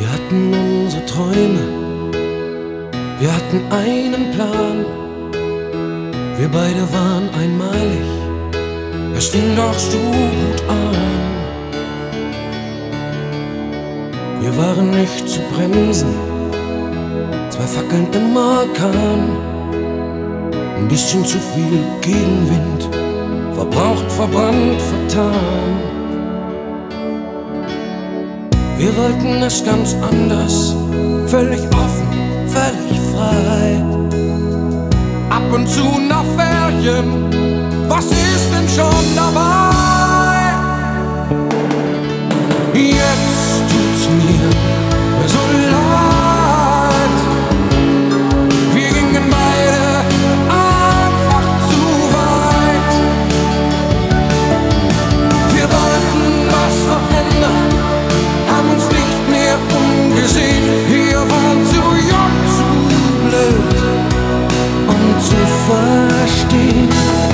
Wir hatten unsere Träume, wir hatten einen Plan. Wir beide waren einmalig, es fing doch so gut an. Wir waren nicht zu bremsen, zwei Fackeln im Orkan. Ein bisschen zu viel Gegenwind, verbraucht, verbrannt, vertan. Wir wollten es ganz anders, völlig offen, völlig frei. Ab und zu nach Ferien, was ist denn schon dabei? Jetzt tut's mir so leid. Wir gingen beide einfach zu weit. Wir wollten was verändern, haben uns nicht mehr umgesehen. Wir waren zu jung, zu blöd, um zu verstehen.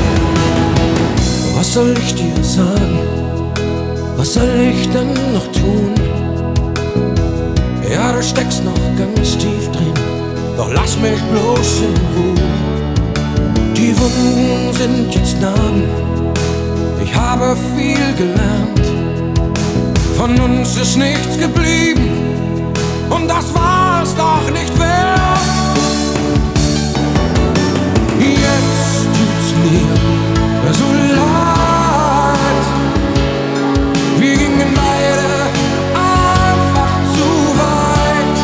Was soll ich dir sagen? Was soll ich denn noch tun? Ja, du steckst noch ganz tief drin, doch lass mich bloß in Ruhe. Die Wunden sind jetzt Narben, ich habe viel gelernt. Von uns ist nichts geblieben und das war's doch nicht wert. Jetzt tut's mir so leid. Wir gingen beide einfach zu weit.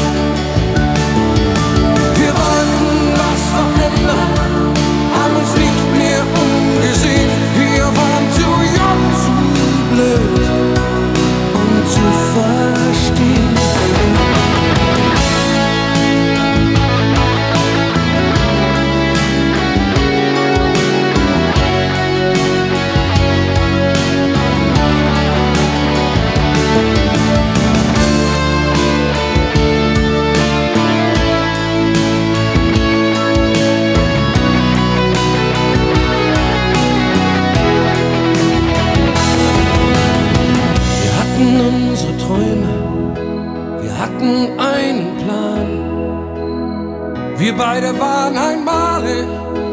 Wir wollten was verändern, haben uns nicht mehr umgesehen. Wir waren zu jung, zu blöd, um zu verstehen. Unsere Träume, wir hatten einen Plan. Wir beide waren einmalig,